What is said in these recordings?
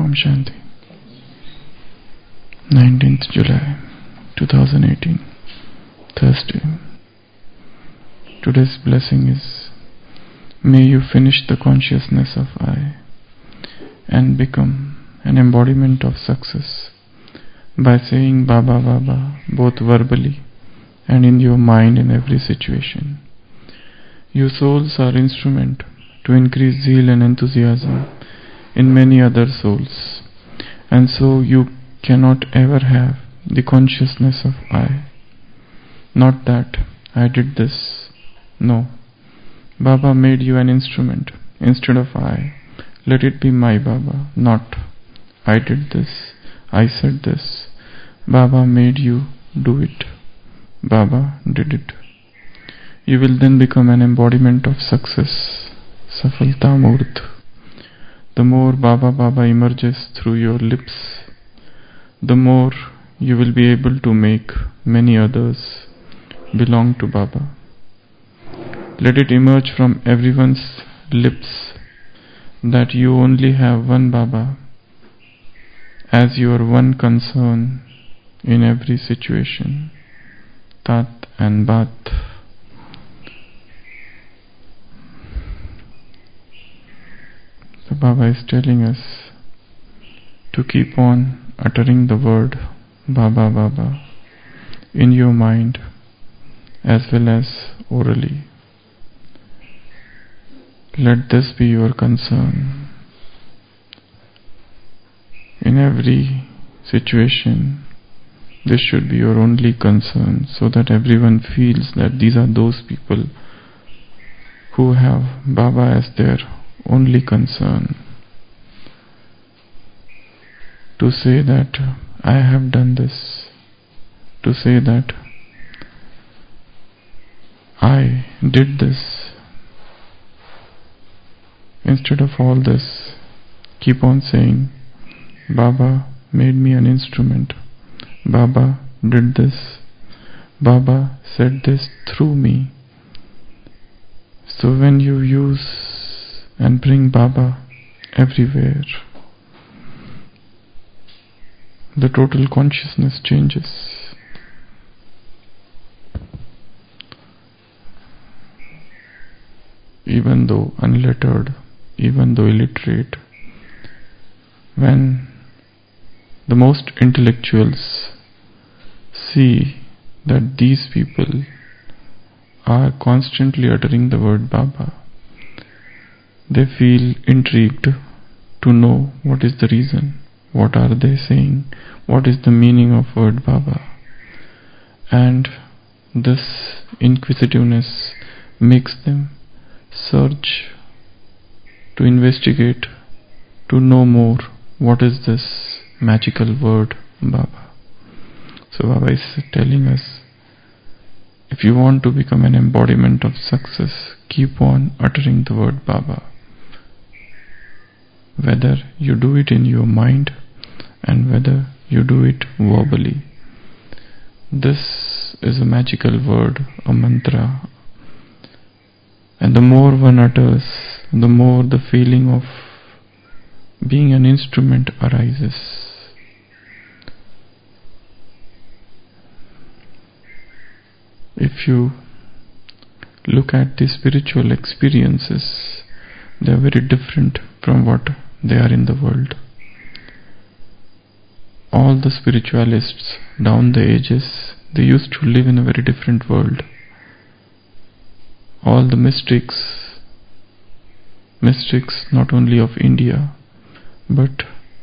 Om Shanti. 19th July 2018, Thursday. Today's blessing is, may you finish the consciousness of I and become an embodiment of success by saying Baba Baba both verbally and in your mind in every situation. You souls are instrument to increase zeal and enthusiasm in many other souls, and so you cannot ever have the consciousness of I. Not that I did this. No. Baba made you an instrument instead of I. Let it be my Baba, not I did this, I said this. Baba made you do it. Baba did it. You will then become an embodiment of success, Safalta Murt. The more Baba Baba emerges through your lips, the more you will be able to make many others belong to Baba. Let it emerge from everyone's lips that you only have one Baba as your one concern in every situation, Tat and Bat. So Baba is telling us to keep on uttering the word Baba Baba in your mind as well as orally. Let this be your concern. In every situation, this should be your only concern, so that everyone feels that these are those people who have Baba as their only concern. To say that I have done this, to say that I did this. Instead of all this, keep on saying, Baba made me an instrument. Baba did this. Baba said this through me. So when you use and bring Baba everywhere, the total consciousness changes. Even though unlettered, even though illiterate, when the most intellectuals see that these people are constantly uttering the word Baba, they feel intrigued to know what is the reason, what are they saying, what is the meaning of word Baba. And this inquisitiveness makes them search, to investigate, to know more what is this magical word Baba. So Baba is telling us, if you want to become an embodiment of success, keep on uttering the word Baba. Whether you do it in your mind and whether you do it verbally. This is a magical word, a mantra. And the more one utters, the more the feeling of being an instrument arises. If you look at the spiritual experiences, they are very different from what they are in the world. All the spiritualists down the ages, they used to live in a very different world. All the mystics not only of India, but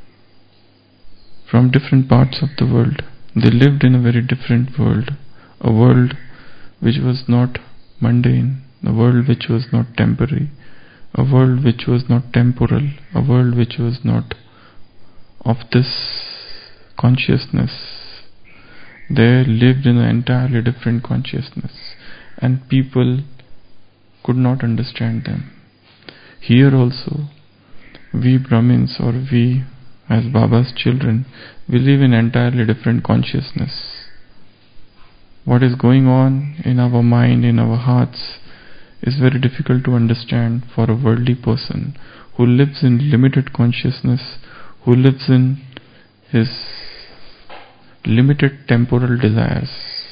from different parts of the world, they lived in a very different world, a world which was not mundane, a world which was not temporary, a world which was not temporal, a world which was not of this consciousness. They lived in an entirely different consciousness, and people could not understand them. Here also, we Brahmins, or we as Baba's children, we live in entirely different consciousness. What is going on in our mind, in our hearts, is very difficult to understand for a worldly person who lives in limited consciousness, who lives in his limited temporal desires.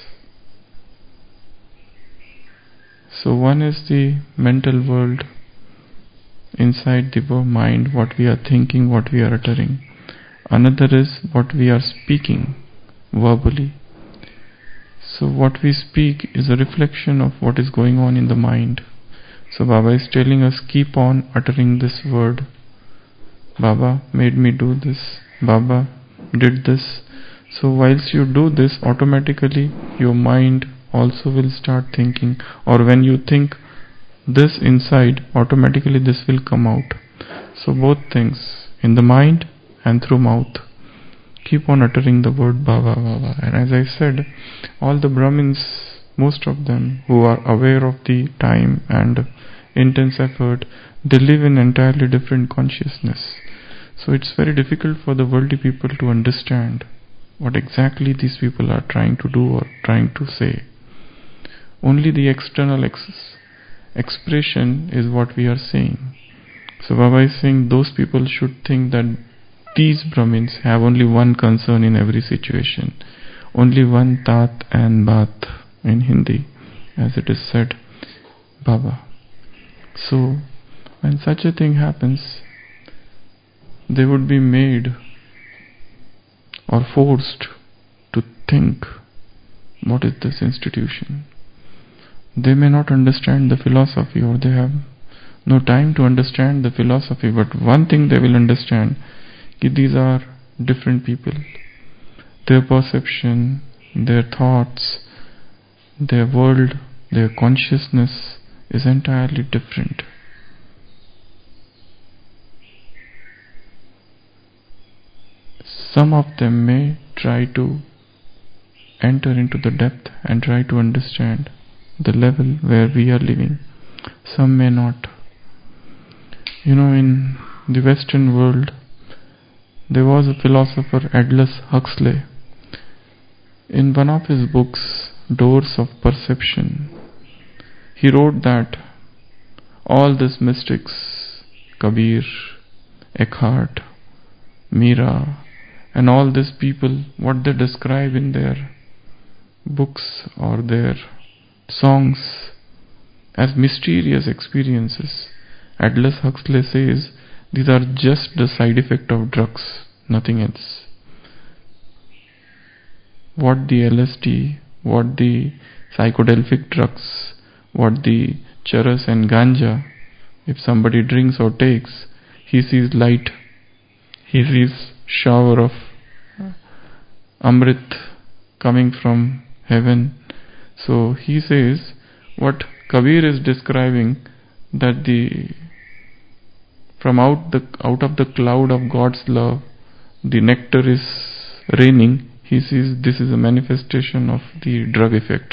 So one is the mental world inside the mind, what we are thinking, what we are uttering. Another is what we are speaking verbally. So what we speak is a reflection of what is going on in the mind. So Baba is telling us, keep on uttering this word. Baba made me do this. Baba did this. So whilst you do this, automatically your mind also will start thinking. Or when you think this inside, automatically this will come out. So both things, in the mind and through mouth. Keep on uttering the word Baba, Baba. And as I said, all the Brahmins, most of them who are aware of the time and intense effort, they live in entirely different consciousness. So it's very difficult for the worldly people to understand what exactly these people are trying to do or trying to say. Only the external expression is what we are saying. So Baba is saying those people should think that these Brahmins have only one concern in every situation, only one tat and baat in Hindi, as it is said, Baba. So when such a thing happens, they would be made or forced to think, what is this institution? They may not understand the philosophy, or they have no time to understand the philosophy, but one thing they will understand, that these are different people. Their perception, their thoughts, their world, their consciousness is entirely different. Some of them may try to enter into the depth and try to understand the level where we are living. Some may not. In the Western world, there was a philosopher, Aldous Huxley. In one of his books, Doors of Perception, he wrote that all these mystics, Kabir, Eckhart, Mira, and all these people, what they describe in their books or their songs as mysterious experiences, Aldous Huxley says these are just the side effect of drugs, nothing else. What the LSD, what the psychedelic drugs, what the charas and ganja, if somebody drinks or takes, he sees light, he sees shower of Amrit coming from heaven. So he says what Kabir is describing, that from out of the cloud of God's love, the nectar is raining. He sees this is a manifestation of the drug effect.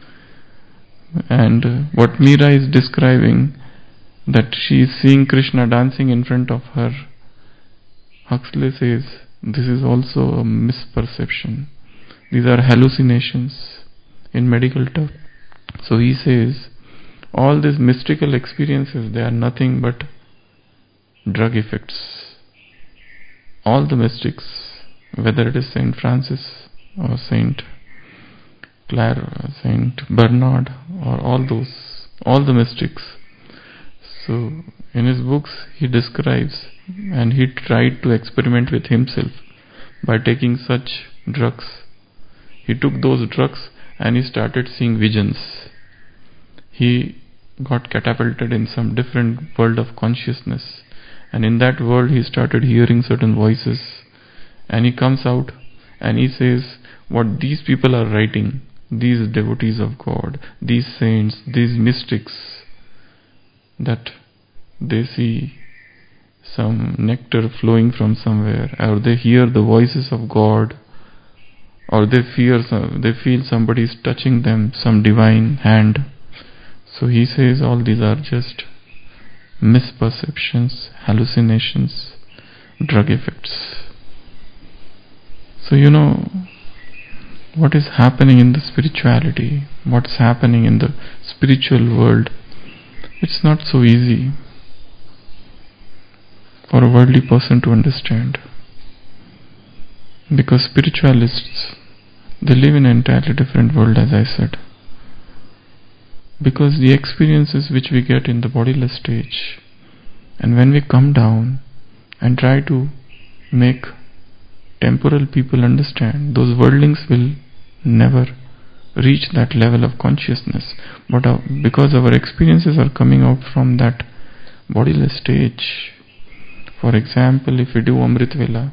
And what Meera is describing, that she is seeing Krishna dancing in front of her, Huxley says this is also a misperception. These are hallucinations in medical terms. So he says all these mystical experiences, they are nothing but drug effects. All the mystics, whether it is Saint Francis or Saint Clare or Saint Bernard or all the mystics. So in his books he describes, and he tried to experiment with himself by taking such drugs. He took those drugs and he started seeing visions. He got catapulted in some different world of consciousness, and in that world he started hearing certain voices, and he comes out and he says what these people are writing, these devotees of God, these saints, these mystics, that they see some nectar flowing from somewhere, or they hear the voices of God, or they feel somebody is touching them, some divine hand. So he says all these are just misperceptions, hallucinations, drug effects. So what is happening in the spirituality, what's happening in the spiritual world, it's not so easy for a worldly person to understand. Because spiritualists, they live in an entirely different world, as I said. Because the experiences which we get in the bodiless stage, and when we come down and try to make temporal people understand, those worldlings will never reach that level of consciousness. But because our experiences are coming out from that bodiless stage, for example, if we do Amrit Vela,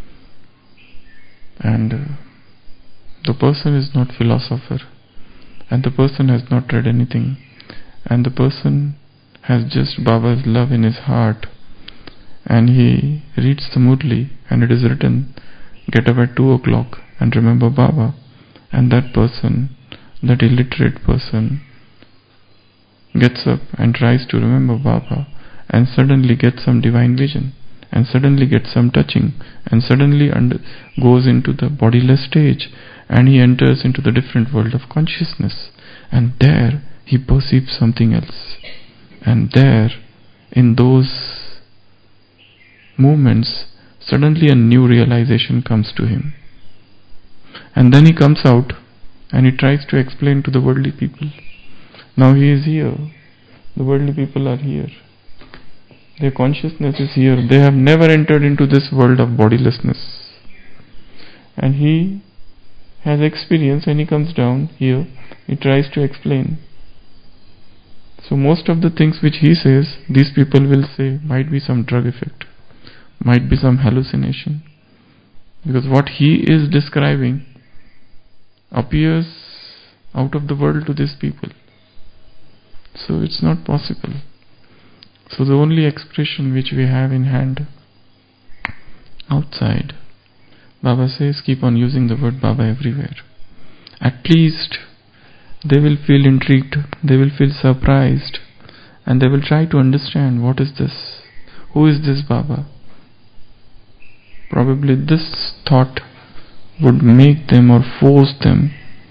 and the person is not philosopher, and the person has not read anything, and the person has just Baba's love in his heart, and he reads the Murli, and it is written, get up at 2 o'clock and remember Baba, and that person, that illiterate person, gets up and tries to remember Baba, and suddenly gets some divine vision, and suddenly gets some touching, and suddenly goes into the bodiless stage, and he enters into the different world of consciousness, and there he perceives something else, and there, in those moments, suddenly a new realization comes to him, and then he comes out and he tries to explain to the worldly people. Now he is here, the worldly people are here, their consciousness is here, they have never entered into this world of bodilessness, and he has experience, and he comes down here, he tries to explain. So most of the things which he says, these people will say might be some drug effect, might be some hallucination, because what he is describing appears out of the world to these people. So it's not possible. So the only expression which we have in hand outside, Baba says, keep on using the word Baba everywhere. At least they will feel intrigued, they will feel surprised, and they will try to understand, what is this? Who is this Baba? Probably this thought would make them or force them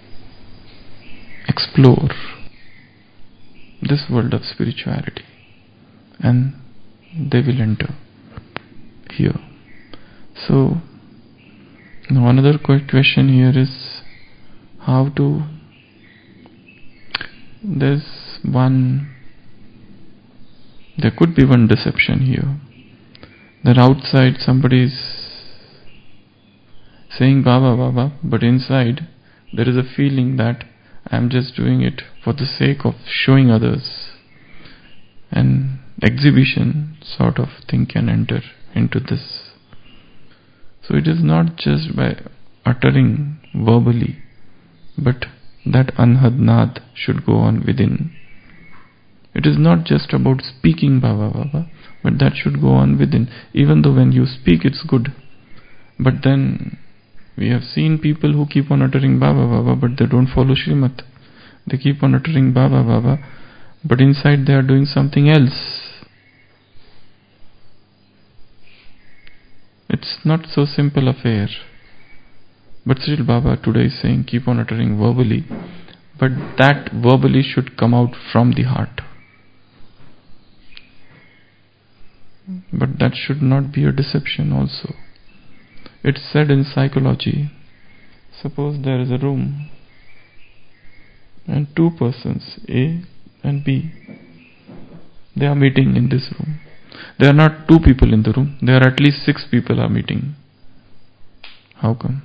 explore this world of spirituality, and they will enter here. So now another question here is how to, there could be one deception here, that outside somebody is saying Baba, Baba, but inside there is a feeling that I am just doing it for the sake of showing others. An exhibition sort of thing can enter into this. So it is not just by uttering verbally, but that anhadnad should go on within. It is not just about speaking Baba, Baba, but that should go on within. Even though when you speak it's good, but then we have seen people who keep on uttering Baba, Baba, but they don't follow Srimad. They keep on uttering Baba, Baba, but inside they are doing something else. It's not so simple affair. But still Baba today is saying keep on uttering verbally, but that verbally should come out from the heart. But that should not be a deception also. It's said in psychology, suppose there is a room and two persons, A and B, they are meeting in this room. There are not two people in the room, there are at least 6 people are meeting. How come?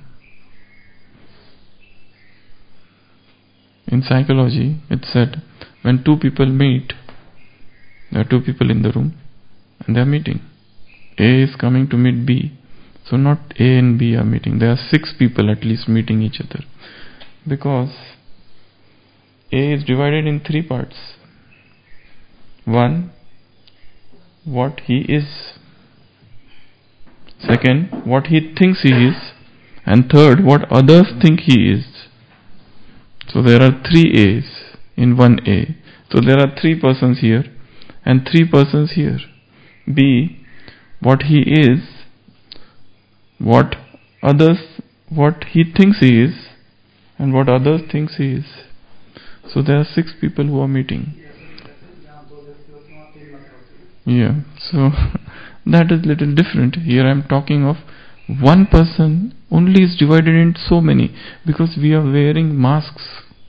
In psychology, it's said when 2 people meet, there are 2 people in the room and they are meeting. A is coming to meet B. So not A and B are meeting. There are 6 people at least meeting each other. Because A is divided in 3 parts. 1, what he is. Second, what he thinks he is. And third, what others think he is. So there are 3 A's in 1 A. So there are 3 persons here and 3 persons here. B, what he is, what he thinks he is, and what others thinks he is. So there are 6 people who are meeting. Yeah, so that is little different. Here I am talking of one person Only is divided into so many because we are wearing masks.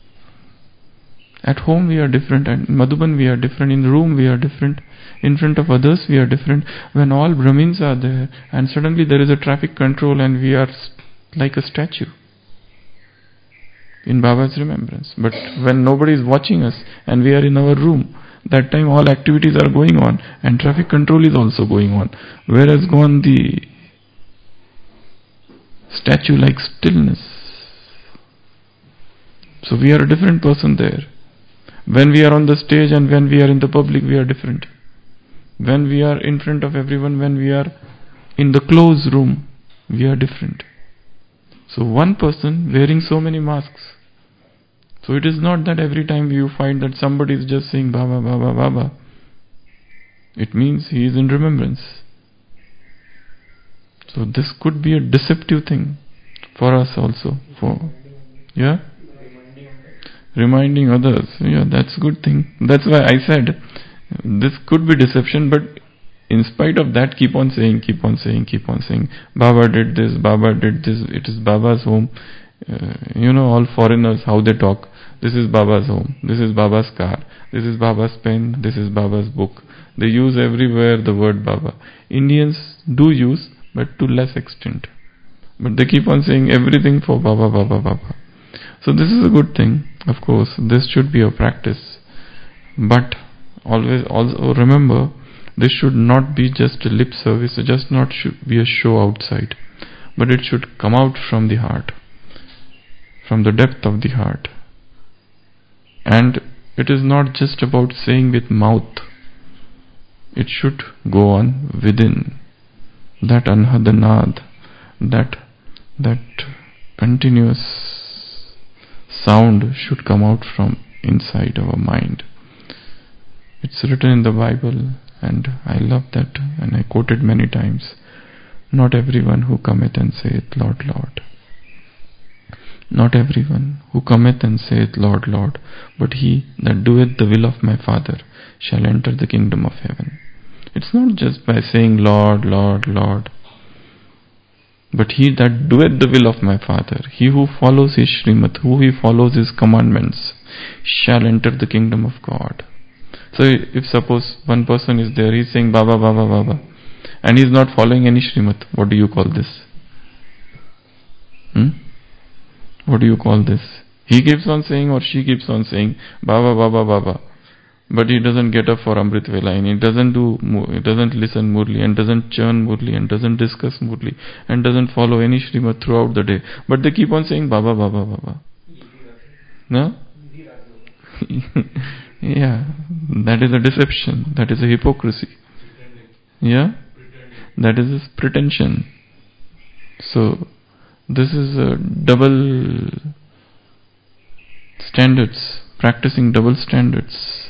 At home we are different, and in Madhuban we are different, in the room we are different, in front of others we are different. When all Brahmins are there and suddenly there is a traffic control and we are like a statue in Baba's remembrance. But when nobody is watching us and we are in our room, that time all activities are going on and traffic control is also going on. Where has gone the statue-like stillness? So we are a different person there. When we are on the stage and when we are in the public, we are different. When we are in front of everyone, when we are in the closed room, we are different. So one person wearing so many masks. So it is not that every time you find that somebody is just saying Baba, Baba, Baba. It means he is in remembrance. So this could be a deceptive thing for us also. Reminding others. Yeah, that's a good thing. That's why I said this could be deception, but in spite of that, keep on saying. Baba did this, Baba did this. It is Baba's home. All foreigners, how they talk. This is Baba's home. This is Baba's car. This is Baba's pen. This is Baba's book. They use everywhere the word Baba. Indians do use, but to less extent. But they keep on saying everything for Baba, Baba, Baba. So this is a good thing. Of course, this should be a practice. But always also remember, this should not be just a lip service. It just not should be a show outside. But it should come out from the heart. From the depth of the heart. And it is not just about saying with mouth. It should go on within. That anhadanad, that continuous sound should come out from inside our mind. It's written in the Bible, and I love that, and I quote it many times. Not everyone who cometh and saith, Lord, Lord. Not everyone who cometh and saith, Lord, Lord, but he that doeth the will of my Father shall enter the kingdom of heaven. It's not just by saying, Lord, Lord, Lord, but he that doeth the will of my Father, he who follows his Srimad, who he follows his commandments, shall enter the kingdom of God. So if suppose one person is there, he is saying Baba, Baba, Baba, and he is not following any Srimad, what do you call this? What do you call this? He keeps on saying or she keeps on saying Baba, Baba, Baba, but he doesn't get up for Amrit Vela, and he doesn't listen Murli, and doesn't churn Murli, and doesn't discuss Murli, and doesn't follow any Srimad throughout the day. But they keep on saying Baba, Baba, Baba. No? Yeah, that is a deception. That is a hypocrisy. Yeah? That is a pretension. So, this is a double standards, practicing double standards.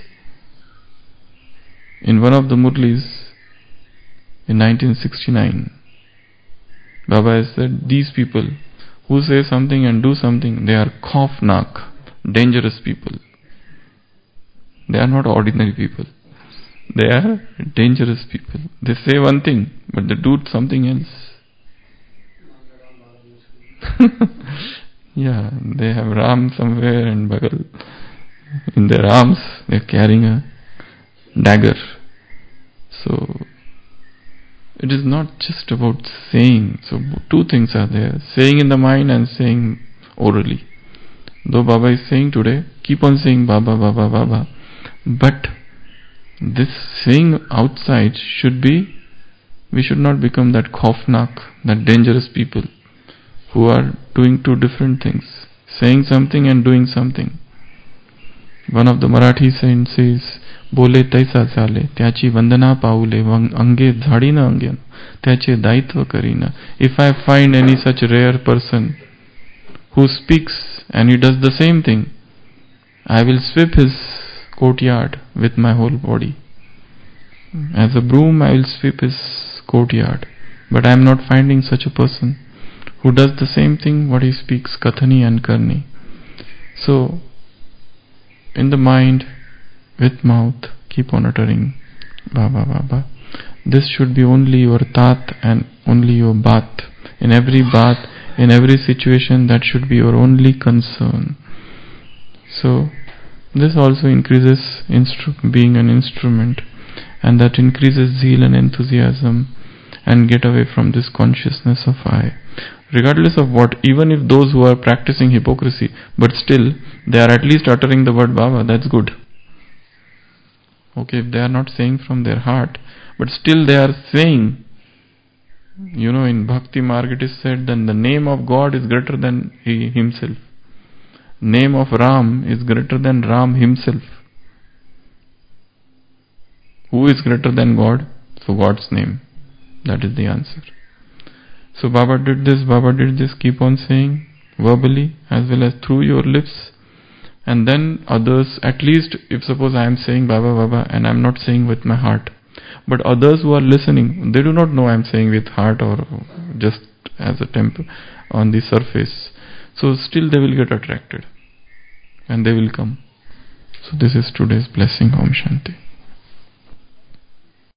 In one of the Murlis in 1969, Baba has said, these people who say something and do something, they are khaufnak, dangerous people. They are not ordinary people. They are dangerous people. They say one thing, but they do something else. Yeah, they have Ram somewhere in Bagal. In their arms, they are carrying a dagger. So, it is not just about saying. So, two things are there. Saying in the mind and saying orally. Though Baba is saying today, keep on saying Baba, Baba, Baba. But this saying outside should be, we should not become that khaufnak, that dangerous people who are doing two different things. Saying something and doing something. One of the Marathi saints says, Bole taisa zale, त्याची वंदना पाऊले, अंगे झाडी न अंग्यान, त्याचे दायित्व Kareena. If I find any such rare person who speaks and he does the same thing, I will sweep his courtyard with my whole body. As a broom I will sweep his courtyard. But I am not finding such a person who does the same thing what he speaks, kathani and karni. So, in the mind, with mouth, keep on uttering Baba, Baba. This should be only your tat and only your bath. In every bath, In every situation, that should be your only concern. So, this also increases being an instrument, and that increases zeal and enthusiasm, and get away from this consciousness of I. Regardless of what, even if those who are practicing hypocrisy, but still they are at least uttering the word Baba, that's good. Okay, if they are not saying from their heart, but still they are saying, in Bhakti Marg it is said that the name of God is greater than He Himself. Name of Ram is greater than Ram himself. Who is greater than God? So God's name. That is the answer. So Baba did this, keep on saying verbally as well as through your lips, and then others, at least if suppose I am saying Baba Baba and I am not saying with my heart, but others who are listening, they do not know I am saying with heart or just as a temple on the surface. So still they will get attracted and they will come. So this is today's blessing. Om Shanti.